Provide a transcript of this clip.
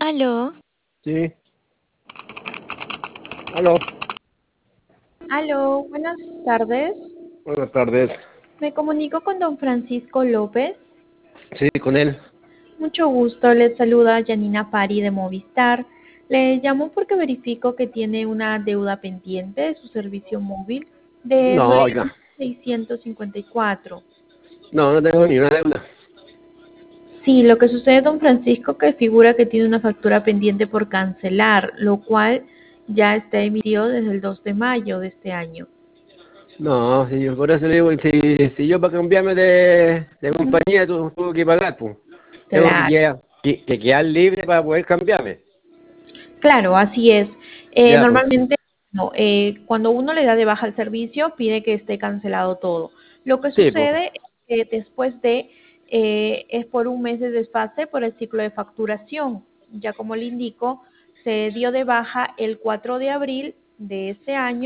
Aló, Sí, aló, aló, buenas tardes. buenas tardes. Me comunico con don Francisco López. Sí, con él. Mucho gusto, les saluda Janina Pari de Movistar. Le llamo porque verifico que tiene una deuda pendiente de su servicio móvil de No, oiga, 9.654. no, no tengo ni una deuda. Sí, lo que sucede, don Francisco, que figura que tiene una factura pendiente por cancelar, lo cual ya está emitido desde el 2 de mayo de este año. No, si yo por eso le digo, si yo para cambiarme de Ujú. compañía tuve que pagar, pues. Tengo que Claro. quedar libre para poder cambiarme. Claro, así es. Ya, pues. Normalmente, no, cuando uno le da de baja el servicio, pide que esté cancelado todo. Lo que Sí, pues. sucede es que después es por un mes de desfase por el ciclo de facturación. Ya como le indico, se dio de baja el 4 de abril de este año.